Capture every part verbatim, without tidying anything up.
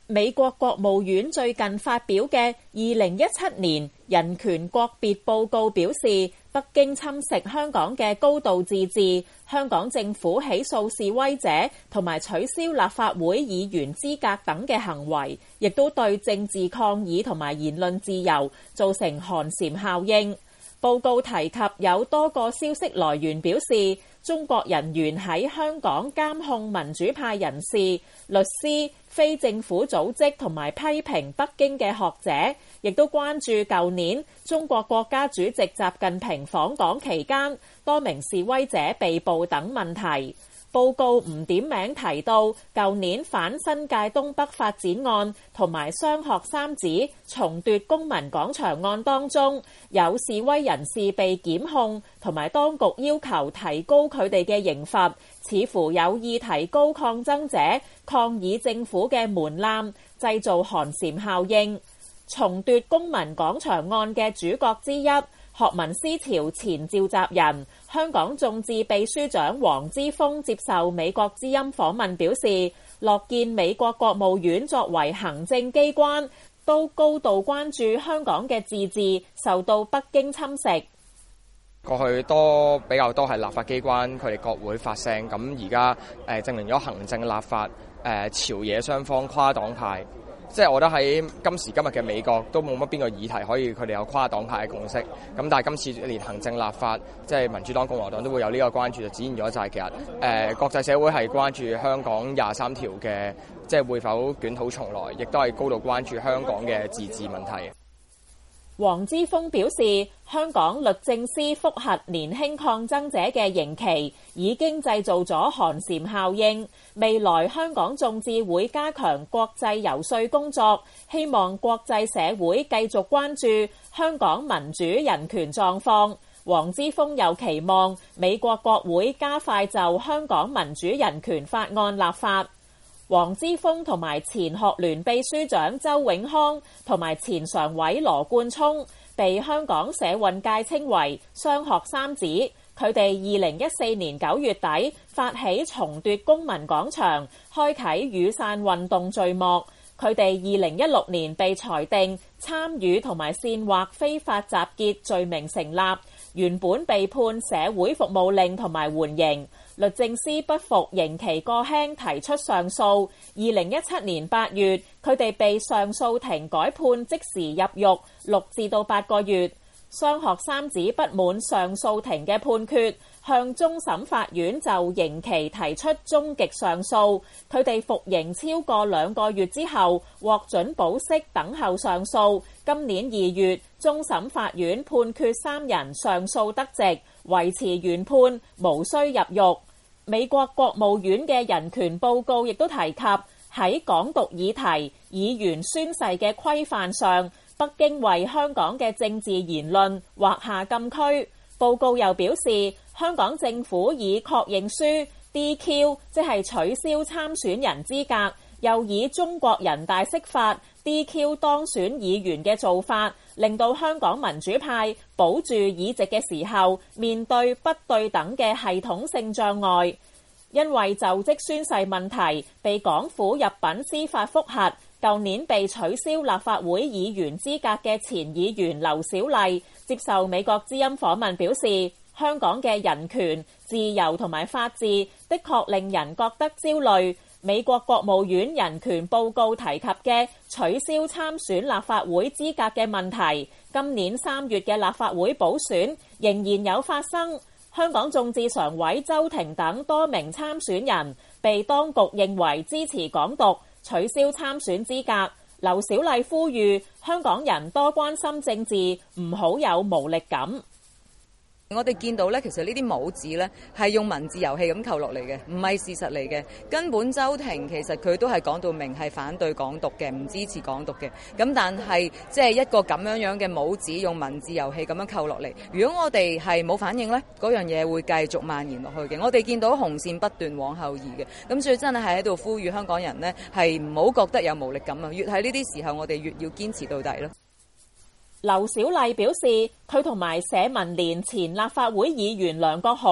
美國國務院最近發表嘅二零一七年人權國別報告表示，北京侵蝕香港嘅高度自治，香港政府起訴示威者同埋取消立法會議員資格等嘅行為，亦都對政治抗議同埋言論自由造成寒蟬效應。報告提及有多個消息來源表示，中國人員喺香港監控民主派人士、律師、非政府組織同埋批評北京嘅學者，亦都關注舊年中國國家主席習近平訪港期間多名示威者被捕等問題。報告唔點名提到舊年反新界東北發展案同埋雙學三子重奪公民廣場案當中，有示威人士被檢控，同埋當局要求提高佢哋嘅刑罰，似乎有意提高抗爭者抗議政府嘅門檻，製造寒蟬效應。重奪公民廣場案嘅主角之一，學民思潮前召集人、香港眾志秘書長黃之鋒接受美國之音訪問表示，樂見美國國務院作為行政機關，都高度關注香港嘅自治受到北京侵蝕。 過去多比較多係立法機關佢哋國會發聲，咁而家誒證明咗行政立法誒朝野雙方跨黨派。即係我覺得喺今時今日嘅美國都冇乜邊個議題可以佢哋有跨黨派嘅共識，咁但係今次連行政立法，即係民主黨、共和黨都會有呢個關注，就展現咗就係其實誒、呃、國際社會係關注香港廿三條嘅即係會否捲土重來，亦都係高度關注香港嘅自治問題。 黃之鋒表示，香港律政司覆核年輕抗爭者嘅刑期已經製造咗寒蟬效應，未來香港眾志會加強國際遊說工作，希望國際社會繼續關注香港民主人權狀況。黃之鋒又期望美國國會加快就香港民主人權法案立法。黃之鋒同埋前學聯秘書長周永康同埋前常委羅冠聰被香港社運界稱為雙學三子，佢哋二零一四年九月底發起重奪公民廣場，開啟雨傘運動序幕。佢哋二零一六年被裁定參與同埋煽惑非法集結罪名成立，原本被判社會服務令同埋緩刑。律政司不服刑期過輕，提出上訴。二零一七年八月，佢哋被上訴庭改判即時入獄六至到八個月。雙學三子不滿上訴庭嘅判決，向終審法院就刑期提出終極上訴。佢哋服刑超過兩個月之後，獲准保釋等候上訴。今年二月，終審法院判決三人上訴得直，維持原判，無需入獄。美國國務院嘅人權報告亦都提及喺港獨議題、議員宣誓嘅規範上，北京為香港嘅政治言論劃下禁區。報告又表示，香港政府以確認書 D Q， 即係取消參選人資格，又以中國人大釋法 D Q 當選議員嘅做法，令到香港民主派保住議席嘅時候，面對不對等嘅系統性障礙。因為就職宣誓問題，被港府入稟司法覆核。舊年被取消立法會議員資格嘅前議員劉小麗接受美國之音訪問表示，香港嘅人權、自由同埋法治的確令人覺得焦慮。美國國務院人權報告提及嘅取消參選立法會資格嘅問題，今年三月嘅立法會補選仍然有發生。香港眾志常委周庭等多名參選人被當局認為支持港獨，取消參選資格。劉小麗呼籲香港人多關心政治，唔好有無力感。 我哋見到咧，其實呢啲帽子咧係用文字遊戲咁扣落嚟嘅，唔係事實嚟嘅。根本周庭其實佢都係講到明係反對港獨嘅，唔支持港獨嘅。咁但係即係一個咁樣樣嘅帽子用文字遊戲咁樣扣落嚟，如果我哋係冇反應咧，嗰樣嘢會繼續蔓延落去嘅。我哋見到紅線不斷往後移嘅，咁所以真係喺度呼籲香港人呢係唔好覺得有無力感啊！越喺呢啲時候，我哋越要堅持到底咯。劉小麗表示，佢同埋社民連前立法會議員梁國雄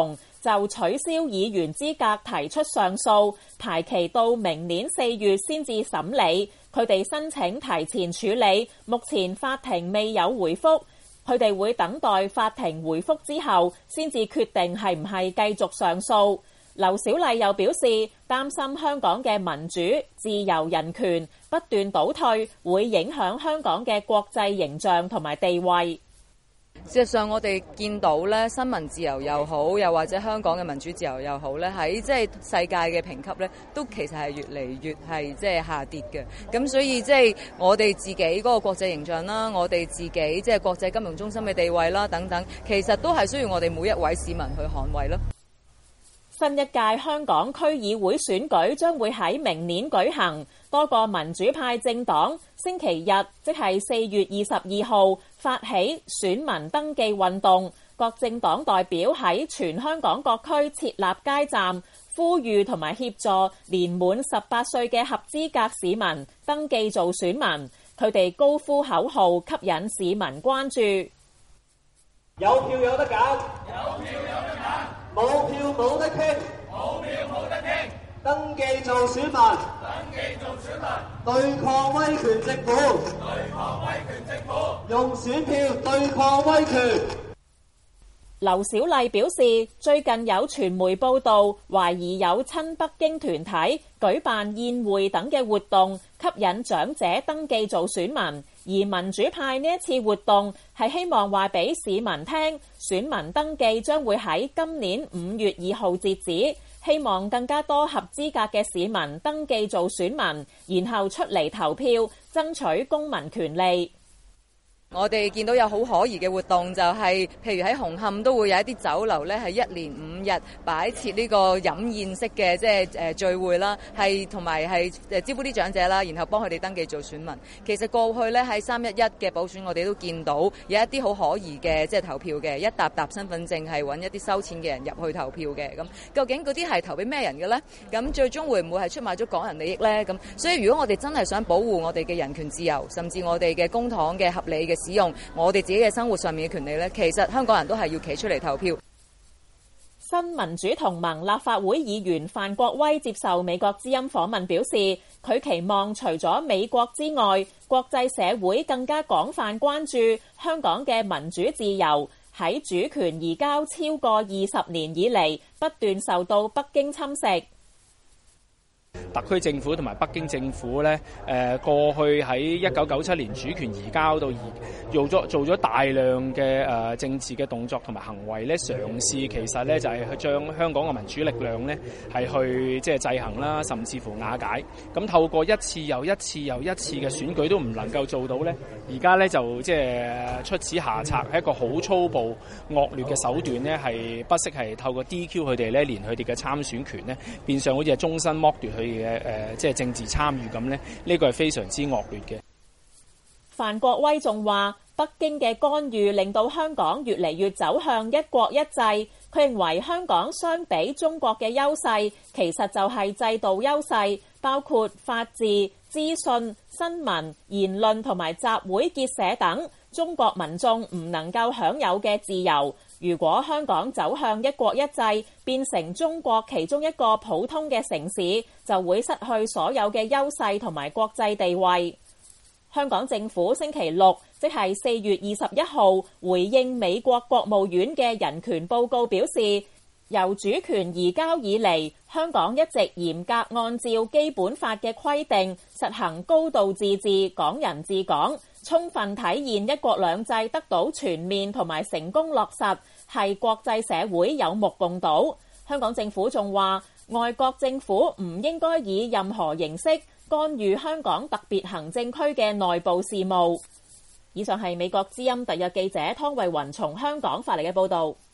就取消議員資格提出上訴，排期到明年四月先至審理。佢哋申請提前處理，目前法庭未有回覆，佢哋會等待法庭回覆之後，先至決定係唔係繼續上訴。劉小麗又表示，擔心香港嘅民主、自由、人權不斷倒退，會影響香港嘅國際形象同埋地位。 事實上，我哋見到咧，新聞自由又好，又或者香港嘅民主自由又好咧，喺即係世界嘅評級咧，都其實係越嚟越係即係下跌嘅。咁所以即係我哋自己嗰個國際形象啦，我哋自己即係國際金融中心嘅地位啦等等，其實都係需要我哋每一位市民去捍衛咯。 新一屆香港區議會選舉將會喺明年舉行，多個民主派政黨星期日即係四月二十二號發起選民登記運動，各政黨代表喺全香港各區設立街站，呼籲同埋協助年滿十八歲嘅合資格市民登記做選民。佢哋高呼口號，吸引市民關注。 有票有得揀，有票有得揀。冇票冇得傾，冇票冇得傾。登記做選民，登記做選民。對抗威權政府，對抗威權政府。用選票對抗威權。 劉小麗表示，最近有傳媒報道，懷疑有親北京團體舉辦宴會等嘅活動，吸引長者登記做選民。而民主派呢一次活動係希望話俾市民聽，選民登記將會喺今年五月二號截止，希望更加多合資格嘅市民登記做選民，然後出嚟投票，爭取公民權利。 我哋見到有好可疑嘅活動，就係譬如喺紅磡都會有一啲酒樓咧，係一連五日擺設呢個飲宴式嘅即係誒聚會啦，係同埋係誒招呼啲長者啦，然後幫佢哋登記做選民。其實過去咧喺三一一嘅補選，我哋都見到有一啲好可疑嘅即係投票嘅，一沓沓身份證係揾一啲收錢嘅人入去投票嘅。咁究竟嗰啲係投俾咩人嘅咧？咁最終會唔會係出賣咗港人利益咧？咁所以如果我哋真係想保護我哋嘅人權自由，甚至我哋嘅公帑嘅合理嘅使用，我哋自己嘅生活上面嘅權利呢，其實香港人都係要企出嚟投票。 新民主同盟立法會議員范國威接受美國之音訪問表示，佢期望除咗美國之外，國際社會更加廣泛關注香港嘅民主自由喺主權移交超過二十年以嚟不斷受到北京侵蝕。 特區政府同埋北京政府咧，誒過去喺一九九七年主權移交到而做咗做咗大量嘅誒政治嘅動作同埋行為咧，嘗試其實咧就係去將香港嘅民主力量咧係去即係制衡啦，甚至乎瓦解。咁透過一次又一次又一次嘅選舉都唔能夠做到咧，而家咧就即係出此下策，係一個好粗暴惡劣嘅手段咧，係不惜係透過 D Q 佢哋咧，連佢哋嘅參選權咧，變相好似係終身剝奪佢嘅誒，即係政治參與咁咧，呢個係非常之惡劣嘅。 范國威仲話，北京嘅干預令到香港越嚟越走向一國一制。佢認為香港相比中國嘅優勢，其實就係制度優勢，包括法治、資訊、新聞、言論同埋集會結社等，中國民眾唔能夠享有嘅自由。如果香港走向一國一制，變成中國其中一個普通嘅城市，就會失去所有嘅優勢同埋國際地位。香港政府星期六，即係四月二十一號，回應美國國務院嘅人權報告表示，由主權移交以嚟，香港一直嚴格按照基本法嘅規定，實行高度自治、港人治港，充分體現一國兩制得到全面同埋成功落實，係國際社會有目共睹。香港政府仲話，外國政府唔應該以任何形式干預香港特別行政區嘅內部事務。以上係美國之音特約記者湯慧雲從香港發嚟嘅報導。